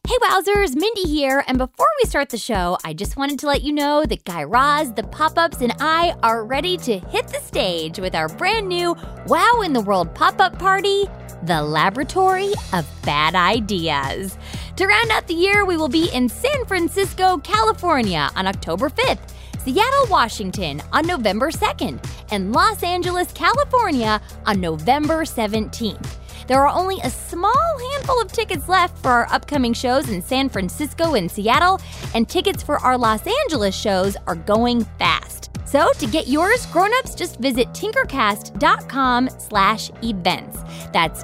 Hey, Wowzers, Mindy here. And before we start the show, I just wanted to let you know that Guy Raz, the Pop-Ups, and I are ready to hit the stage with our brand new Wow in the World pop-up party, the Laboratory of Bad Ideas. To round out the year, we will be in San Francisco, California on October 5th, Seattle, Washington on November 2nd, and Los Angeles, California on November 17th. There are only a small handful of tickets left for our upcoming shows in San Francisco and Seattle, and tickets for our Los Angeles shows are going fast. So to get yours, grown-ups, just visit tinkercast.com/events. That's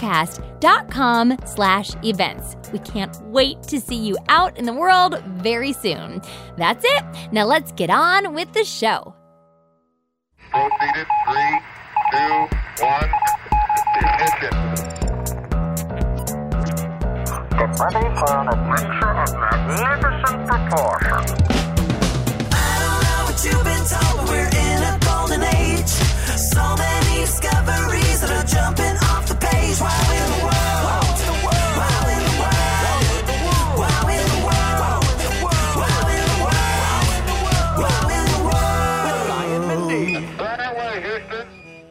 tinkercast.com/events. We can't wait to see you out in the world very soon. That's it. Now let's get on with the show. Proceeded. 3, 2, 1. Ignition. Get ready for an adventure of magnificent proportions. I don't know what you've been told, but we're in a golden age. So many discoveries that are jumping off the page. Wow in the world. Wow in the world. Wow in the world. Wow in the world. Wow in the world. Wow in the world. With Ryan Mindy. Right away, Houston.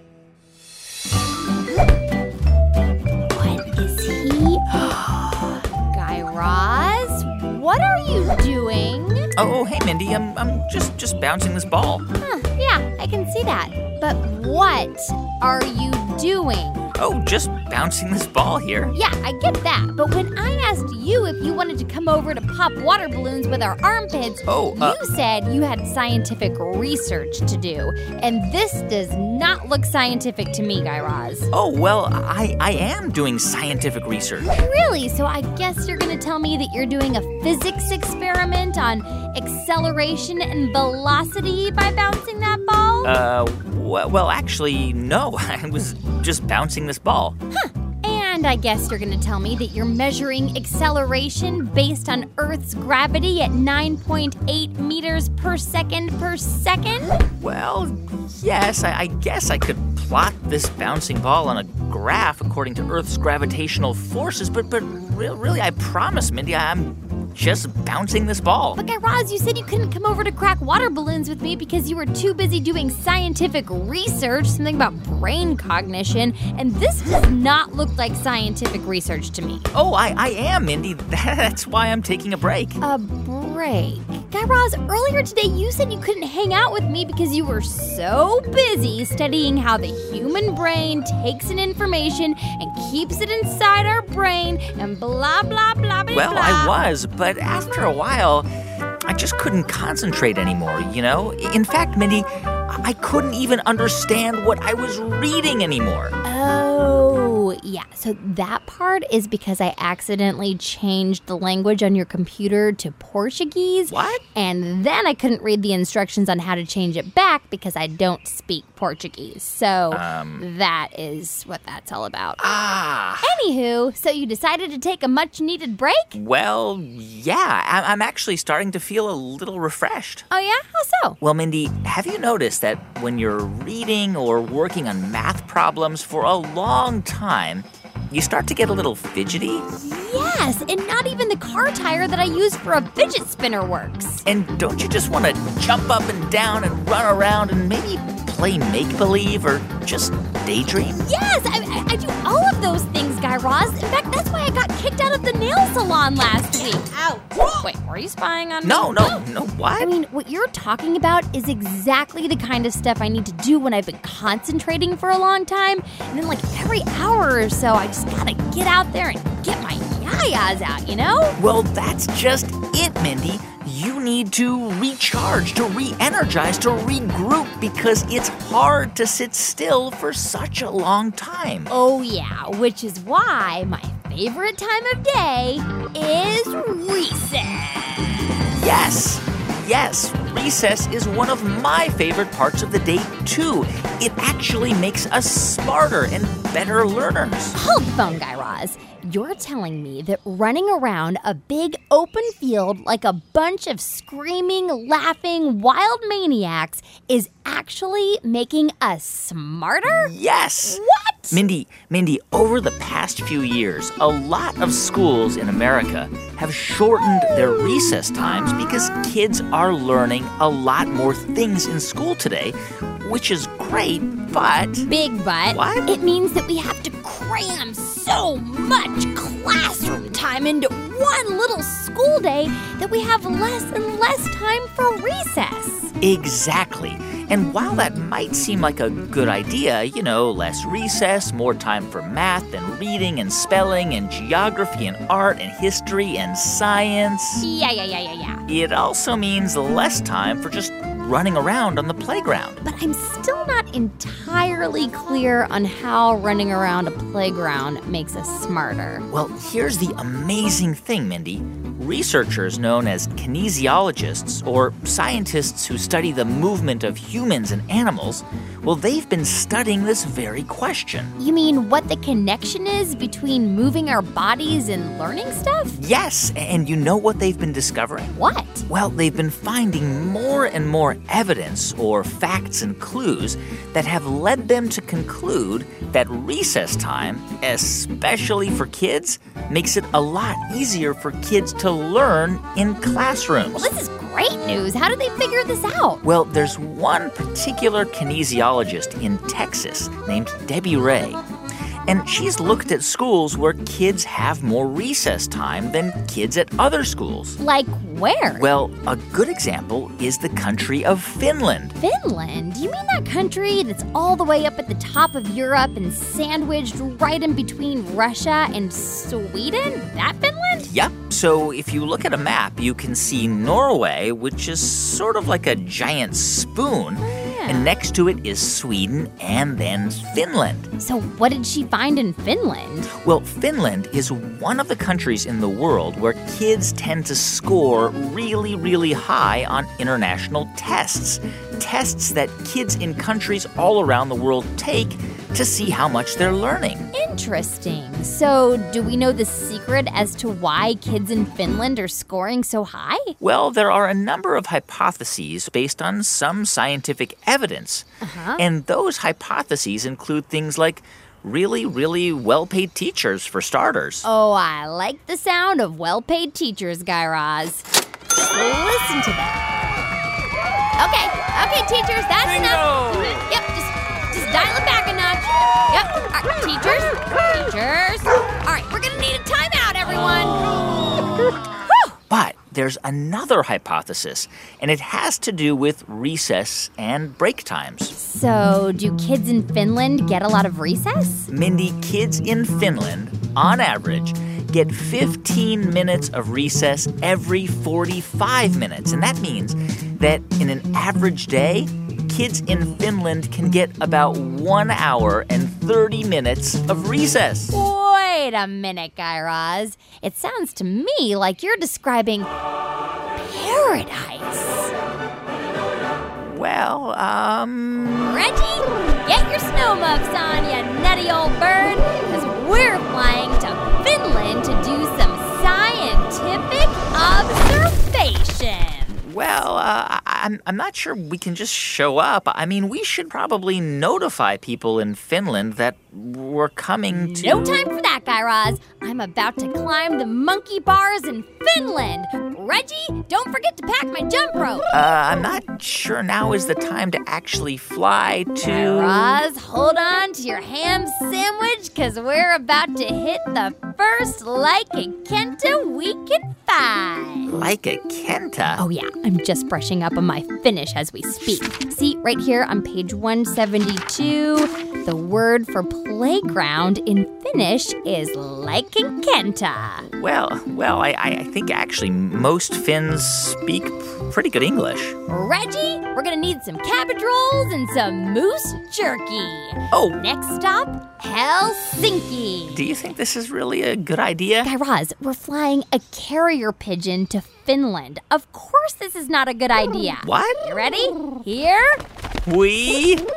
Guy Raz, what are you doing? Oh, hey, Mindy, I'm just bouncing this ball. Yeah, I can see that. But what are you doing? Oh, just bouncing this ball here. Yeah, I get that. But when I asked you if you wanted to come over to pop water balloons with our armpits, you said you had scientific research to do. And this does not look scientific to me, Guy Raz. Oh, well, I am doing scientific research. Really? So I guess you're going to tell me that you're doing a physics experiment on acceleration and velocity by bouncing that ball? Well, actually, no. I was just bouncing this ball. And I guess you're going to tell me that you're measuring acceleration based on Earth's gravity at 9.8 meters per second per second? Well, yes, I guess I could plot this bouncing ball on a graph according to Earth's gravitational forces, but really, I promise, Mindy, I'm just bouncing this ball. But Guy Raz, you said you couldn't come over to crack water balloons with me because you were too busy doing scientific research, something about brain cognition, and this does not look like scientific research to me. Oh, I am, Mindy. That's why I'm taking a break. A break? Guy Raz, earlier today you said you couldn't hang out with me because you were so busy studying how the human brain takes in information and keeps it inside our brain and blah, blah, blah, blah, Well, blah. I was, but after a while, I just couldn't concentrate anymore, you know? In fact, Mindy, I couldn't even understand what I was reading anymore. Oh, yeah. So that part is because I accidentally changed the language on your computer to Portuguese. What? And then I couldn't read the instructions on how to change it back because I don't speak Portuguese. So that is what that's all about. Anywho, so you decided to take a much-needed break? Well, yeah. I'm actually starting to feel a little refreshed. Oh, yeah? How so? Well, Mindy, have you noticed that when you're reading or working on math problems for a long time, you start to get a little fidgety? Yes, and not even the car tire that I use for a fidget spinner works. And don't you just want to jump up and down and run around and maybe play make-believe or just daydream? Yes, I do all of those things, Guy Raz. In fact, that's why I got kicked out of the nail salon last week. Ow. Wait, were you spying on me? No, what? I mean, what you're talking about is exactly the kind of stuff I need to do when I've been concentrating for a long time. And then, like, every hour or so, I just gotta get out there and get my yayas out, you know? Well, that's just it, Mindy. You need to recharge, to re-energize, to regroup because it's hard to sit still for such a long time. Oh, yeah, which is why my favorite time of day is recess. Yes, recess is one of my favorite parts of the day, too. It actually makes us smarter and better learners. Hold the phone, Guy Raz. you're telling me that running around a big open field like a bunch of screaming, laughing, wild maniacs is actually making us smarter? Yes. What? Mindy, over the past few years, a lot of schools in America have shortened their recess times because kids are learning a lot more things in school today, which is great, but... Big but. What? It means that we have to cram so much classroom time into one little school day that we have less and less time for recess. Exactly. And while that might seem like a good idea, less recess, more time for math and reading and spelling and geography and art and history and science. Yeah. It also means less time for just running around on the playground. But I'm still not entirely clear on how running around a playground makes us smarter. Well, here's the amazing thing, Mindy. Researchers known as kinesiologists, or scientists who study the movement of humans and animals, well, they've been studying this very question. You mean what the connection is between moving our bodies and learning stuff? Yes, and you know what they've been discovering? What? Well, they've been finding more and more evidence or facts and clues that have led them to conclude that recess time, especially for kids, makes it a lot easier for kids to learn in classrooms. Well, this is great news. How did they figure this out? Well, there's one particular kinesiologist in Texas named Debbie Ray. And she's looked at schools where kids have more recess time than kids at other schools. Like where? Well, a good example is the country of Finland. Finland? You mean that country that's all the way up at the top of Europe and sandwiched right in between Russia and Sweden? That Finland? Yep. So if you look at a map, you can see Norway, which is sort of like a giant spoon. And next to it is Sweden and then Finland. So what did she find in Finland? Well, Finland is one of the countries in the world where kids tend to score really, really high on international tests. Tests that kids in countries all around the world take to see how much they're learning. Interesting. So do we know the secret as to why kids in Finland are scoring so high? Well, there are a number of hypotheses based on some scientific evidence. And those hypotheses include things like really, really well-paid teachers, for starters. Oh, I like the sound of well-paid teachers, Guy Raz. Listen to that. Okay, teachers, that's enough. Yep, just dial it back a notch. Yep, all right, teachers. All right, we're gonna need a timeout, everyone. But there's another hypothesis, and it has to do with recess and break times. So, do kids in Finland get a lot of recess? Mindy, kids in Finland, on average, get 15 minutes of recess every 45 minutes. And that means that in an average day, kids in Finland can get about 1 hour and 30 minutes of recess. Wait a minute, Guy Raz. It sounds to me like you're describing paradise. Well, Reggie, get your snow muffs on, you nutty old bird, because we're flying to Finland to do some scientific observation. Well, I'm not sure we can just show up. I mean, we should probably notify people in Finland that we're coming to... No time for that, Guy Raz. I'm about to climb the monkey bars in Finland. Reggie, don't forget to pack my jump rope. I'm not sure now is the time to actually fly to... Guy Raz, hold on to your ham sandwich, because we're about to hit the first Laika Kenta we can find. Laika Kenta? Oh, yeah, I'm just brushing up on my Finnish as we speak. See, right here on page 172, the word for playground in Finnish is Laika Kenta. Well, I think actually most Finns speak pretty good English. Reggie, we're gonna need some cabbage rolls and some moose jerky. Oh. Next stop, Helsinki. Do you think this is really a good idea? Guy Raz, we're flying a carrier pigeon to Finland. Of course this is not a good idea. What? You ready? Here we go!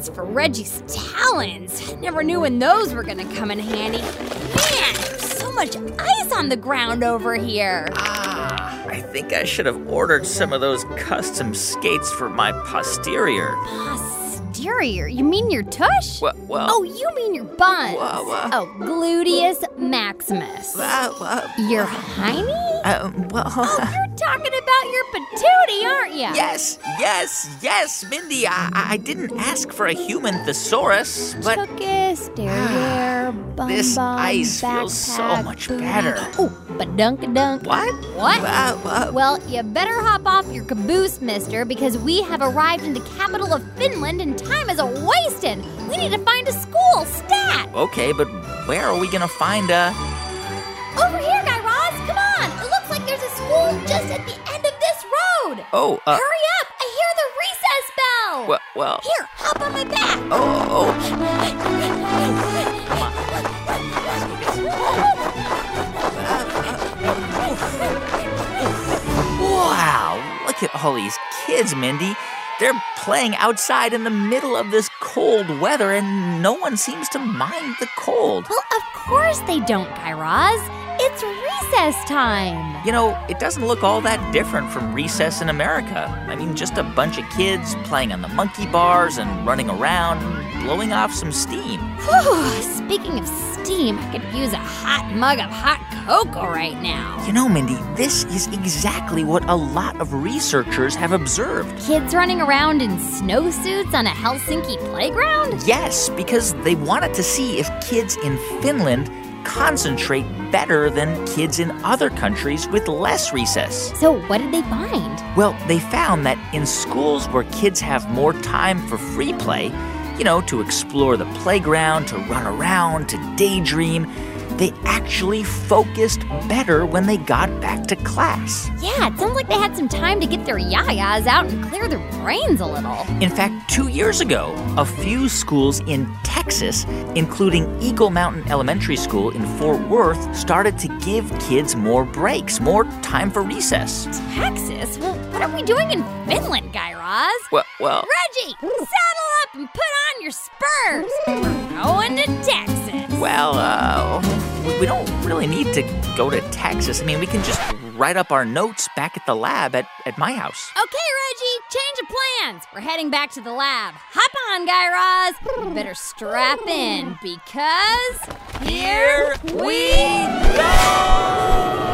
ingredients for Reggie's talons. I never knew when those were gonna come in handy. Man, there's so much ice on the ground over here. I think I should have ordered some of those custom skates for my posterior. Posterior? You mean your tush? Well, Oh, you mean your buns. Oh, gluteus maximus. Your hiney? You're talking about your patootie, aren't you? Yes, Mindy. I didn't ask for a human thesaurus, but Tuchus, derriere, bum this bum, ice feels so backpack, much booty. better. Oh, badunk-a-dunk. What? Well, you better hop off your caboose, mister, because we have arrived in the capital of Finland and time is a-wasting. We need to find a school, stat! Okay, but where are we gonna find a... Over here, Guy Raz, come on! It looks like there's a school just at the end of this road! Oh, Hurry up! I hear the recess bell! Well... Here, hop on my back! Wow, look at all these kids, Mindy. They're playing outside in the middle of this cold weather, and no one seems to mind the cold. Well, of course they don't, Guy Raz. It's recess time. You know, it doesn't look all that different from recess in America. I mean, just a bunch of kids playing on the monkey bars and running around and blowing off some steam. Whew, speaking of steam, I could use a hot mug of hot cocoa right now. You know, Mindy, this is exactly what a lot of researchers have observed. Kids running around in snowsuits on a Helsinki playground? Yes, because they wanted to see if kids in Finland concentrate better than kids in other countries with less recess. So what did they find? Well, they found that in schools where kids have more time for free play, you know, to explore the playground, to run around, to daydream, they actually focused better when they got back to class. Yeah, it sounds like they had some time to get their yayas out and clear their brains a little. In fact, 2 years ago, a few schools in Texas, including Eagle Mountain Elementary School in Fort Worth, started to give kids more breaks, more time for recess. Texas? Well, what are we doing in Finland, Guy Raz? Well... Reggie, saddle up and put on your spurs. We're going to Texas. Well, we don't really need to go to Texas. I mean, we can just write up our notes back at the lab at my house. Okay, Reggie, change of plans. We're heading back to the lab. Hop on, Guy Raz. You better strap in because here we go!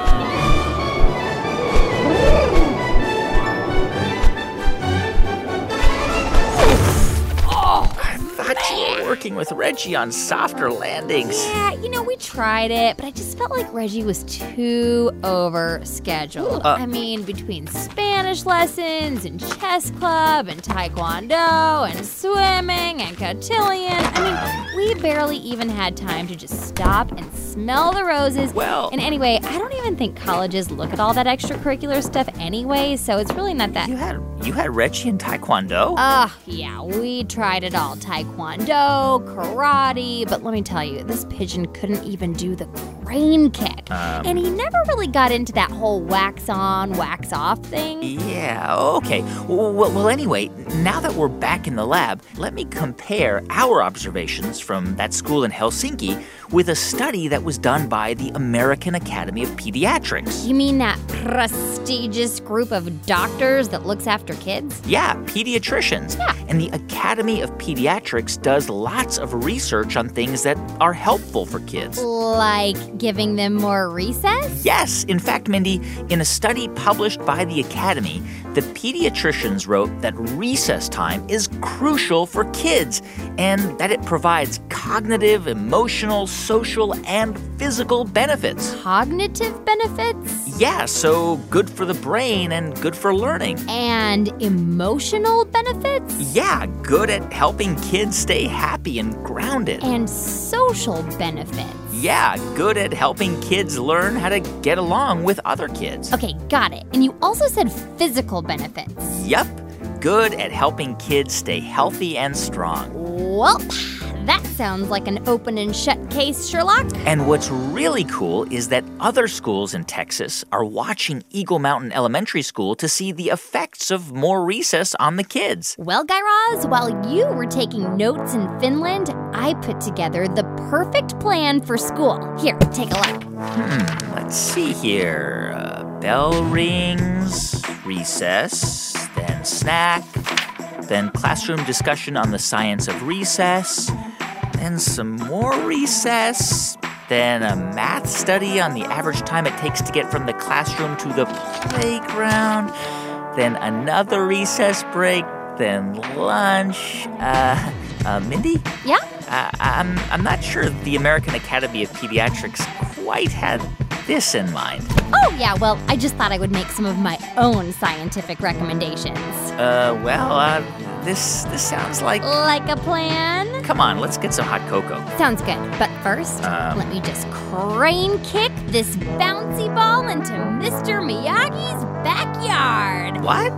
I thought you were working with Reggie on softer landings. Yeah, you know, we tried it, but I just felt like Reggie was too overscheduled. I mean, between Spanish lessons and chess club and taekwondo and swimming and cotillion, I mean, we barely even had time to just stop and smell the roses. Well... And anyway, I don't even think colleges look at all that extracurricular stuff anyway, so it's really not that... You had Reggie in taekwondo? Yeah, we tried it all. Taekwondo, karate, but let me tell you, this pigeon couldn't even do the crane kick. And he never really got into that whole wax on, wax off thing. Yeah, okay. Well, anyway, now that we're back in the lab, let me compare our observations from that school in Helsinki with a study that was done by the American Academy of Pediatrics. You mean that prestigious group of doctors that looks after kids? Yeah, pediatricians. Yeah. And the Academy of Pediatrics does lots of research on things that are helpful for kids. Like giving them more recess? Yes. In fact, Mindy, in a study published by the Academy, the pediatricians wrote that recess time is crucial for kids and that it provides cognitive, emotional, social, and physical benefits. Cognitive benefits? Yeah, so good for the brain and good for learning. And emotional benefits? Yeah, good at helping kids stay happy and grounded. And social benefits? Yeah, good at helping kids learn how to get along with other kids. Okay, got it. And you also said physical benefits. Yep, good at helping kids stay healthy and strong. Well, that sounds like an open and shut case, Sherlock. And what's really cool is that other schools in Texas are watching Eagle Mountain Elementary School to see the effects of more recess on the kids. Well, Guy Raz, while you were taking notes in Finland, I put together the perfect plan for school. Here, take a look. Let's see here. Bell rings, recess, then snack, then classroom discussion on the science of recess, then some more recess, then a math study on the average time it takes to get from the classroom to the playground, then another recess break, then lunch. Mindy? Yeah? I'm not sure the American Academy of Pediatrics quite had this in mind. Oh, yeah, well, I just thought I would make some of my own scientific recommendations. This sounds like... Like a plan? Come on, let's get some hot cocoa. Sounds good. But first, let me just crane kick this bouncy ball into Mr. Miyagi's backyard. What?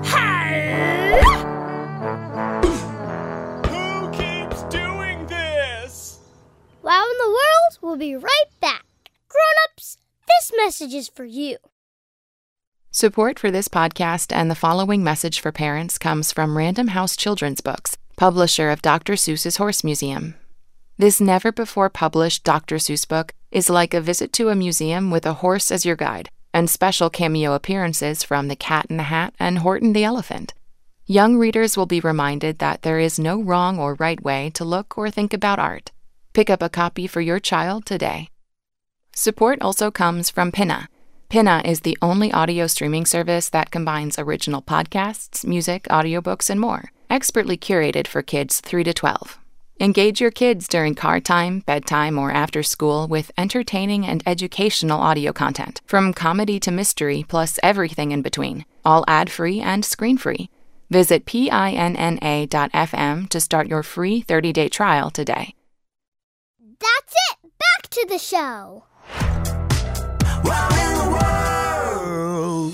Who keeps doing this? Wow in the World will be right back. Grown-ups, this message is for you. Support for this podcast and the following message for parents comes from Random House Children's Books, publisher of Dr. Seuss's Horse Museum. This never-before-published Dr. Seuss book is like a visit to a museum with a horse as your guide and special cameo appearances from the Cat in the Hat and Horton the Elephant. Young readers will be reminded that there is no wrong or right way to look or think about art. Pick up a copy for your child today. Support also comes from Pinna. Pinna is the only audio streaming service that combines original podcasts, music, audiobooks, and more, expertly curated for kids 3 to 12. Engage your kids during car time, bedtime, or after school with entertaining and educational audio content, from comedy to mystery, plus everything in between, all ad-free and screen-free. Visit pinna.fm to start your free 30-day trial today. That's it. Back to the show. Wow in the world.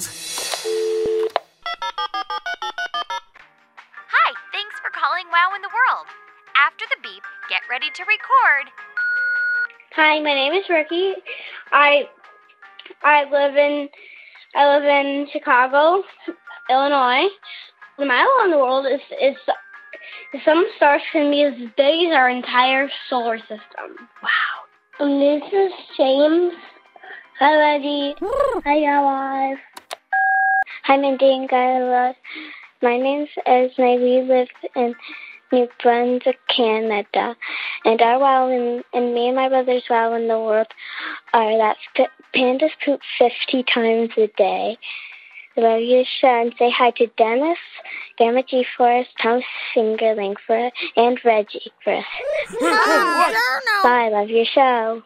Hi, thanks for calling Wow in the World. After the beep, get ready to record. Hi, my name is Ricky. I live in Chicago, Illinois. My Wow in the World is some stars can be as big as our entire solar system. Wow. This is James. Hi, Reggie. Hi, Guy. Hi, Mindy and Guy Raz. My name's Esme. We live in New Brunswick, Canada. And our wow, and me and my brother's wow in the world are that pandas poop 50 times a day. I love you, and say hi to Dennis, Gamma G for us, Tom Fingerling for us, and Reggie for us. Bye, love your show.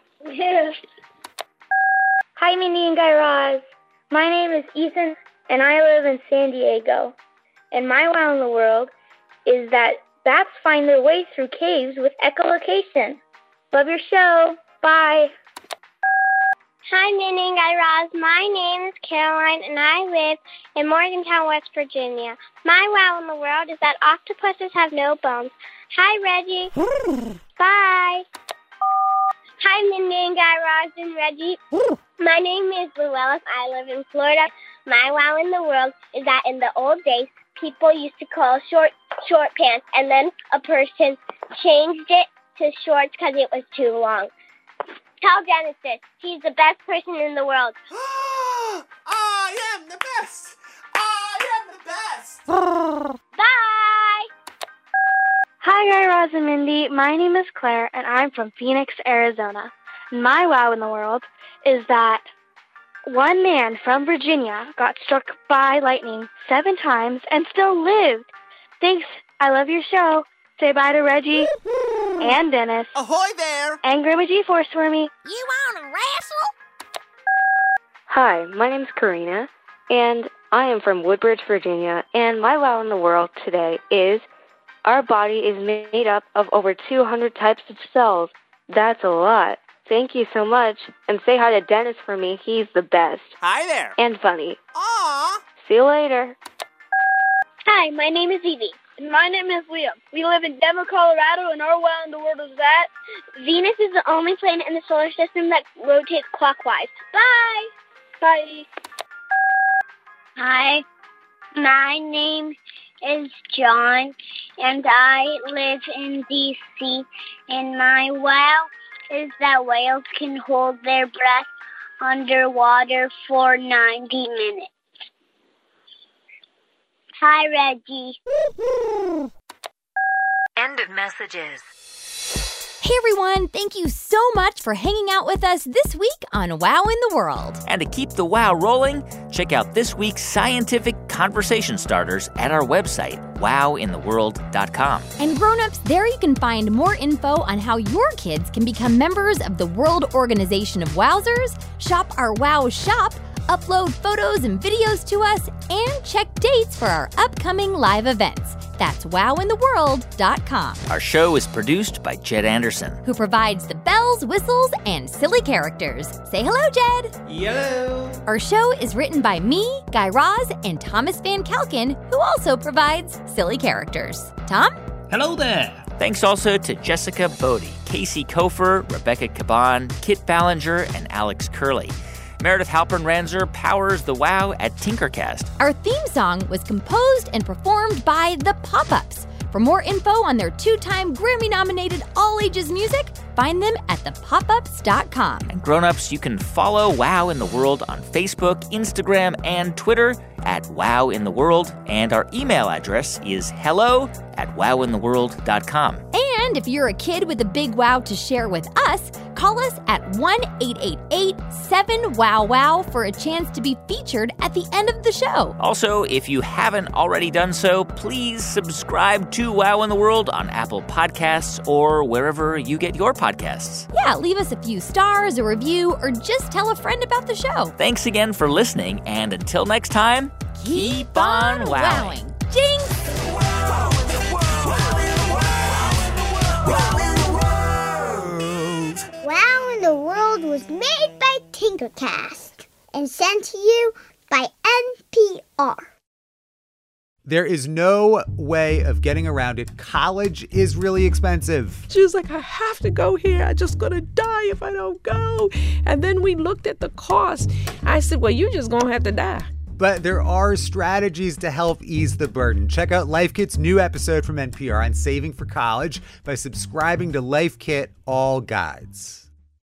Hi, Mindy and Guy Raz. My name is Ethan, and I live in San Diego. And my wow in the world is that bats find their way through caves with echolocation. Love your show. Bye. Hi, Minnie and Guy Raz. My name is Caroline, and I live in Morgantown, West Virginia. My wow in the world is that octopuses have no bones. Hi, Reggie. Bye. Hi, Mindy and Guy Raz and Reggie. My name is Llewellyn. I live in Florida. My wow in the world is that in the old days, people used to call short pants, and then a person changed it to shorts because it was too long. Tell Dennis this. He's the best person in the world. I am the best! I am the best! Bye! Hi, Guy Raz and Mindy. My name is Claire, and I'm from Phoenix, Arizona. My wow in the world is that one man from Virginia got struck by lightning 7 times and still lived. Thanks. I love your show. Say bye to Reggie and Dennis. Ahoy there! And Grandma G-Force for me. You wanna wrestle? Hi, my name's Karina, and I am from Woodbridge, Virginia, and my wow in the world today is our body is made up of over 200 types of cells. That's a lot. Thank you so much, and say hi to Dennis for me. He's the best. Hi there! And funny. Aw! See you later. Hi, my name is Evie. And my name is Liam. We live in Denver, Colorado, and our wow in the world is that Venus is the only planet in the solar system that rotates clockwise. Bye! Bye. Hi, my name is John, and I live in D.C., and my wow is that whales can hold their breath underwater for 90 minutes. Hi, Reggie. End of messages. Hey everyone, thank you so much for hanging out with us this week on Wow in the World. And to keep the wow rolling, check out this week's scientific conversation starters at our website, wowintheworld.com. And grown-ups, there you can find more info on how your kids can become members of the World Organization of Wowzers, shop our Wow shop, upload photos and videos to us, and check dates for our upcoming live events. That's wowintheworld.com. Our show is produced by Jed Anderson, who provides the bells, whistles, and silly characters. Say hello, Jed. Hello. Our show is written by me, Guy Raz, and Thomas Van Kalken, who also provides silly characters. Tom? Hello there. Thanks also to Jessica Bodie, Casey Kofer, Rebecca Caban, Kit Ballinger, and Alex Curley. Meredith Halpern-Ranzer powers the wow at Tinkercast. Our theme song was composed and performed by The Pop-Ups. For more info on their 2-time Grammy-nominated all-ages music, find them at thepopups.com. And grown-ups, you can follow Wow in the World on Facebook, Instagram, and Twitter at Wow in the World. And our email address is hello@wowintheworld.com. And if you're a kid with a big wow to share with us, call us at 1-888-7-WOW-WOW for a chance to be featured at the end of the show. Also, if you haven't already done so, please subscribe to Wow in the World on Apple Podcasts or wherever you get your podcasts. Yeah, leave us a few stars, a review, or just tell a friend about the show. Thanks again for listening, and until next time, keep on wowing. Jinx! Wow in the World was made by Tinkercast and sent to you by NPR. There is no way of getting around it. College is really expensive. She was like, I have to go here. I'm just going to die if I don't go. And then we looked at the cost. I said, well, you're just going to have to die. But there are strategies to help ease the burden. Check out Life Kit's new episode from NPR on saving for college by subscribing to Life Kit All Guides.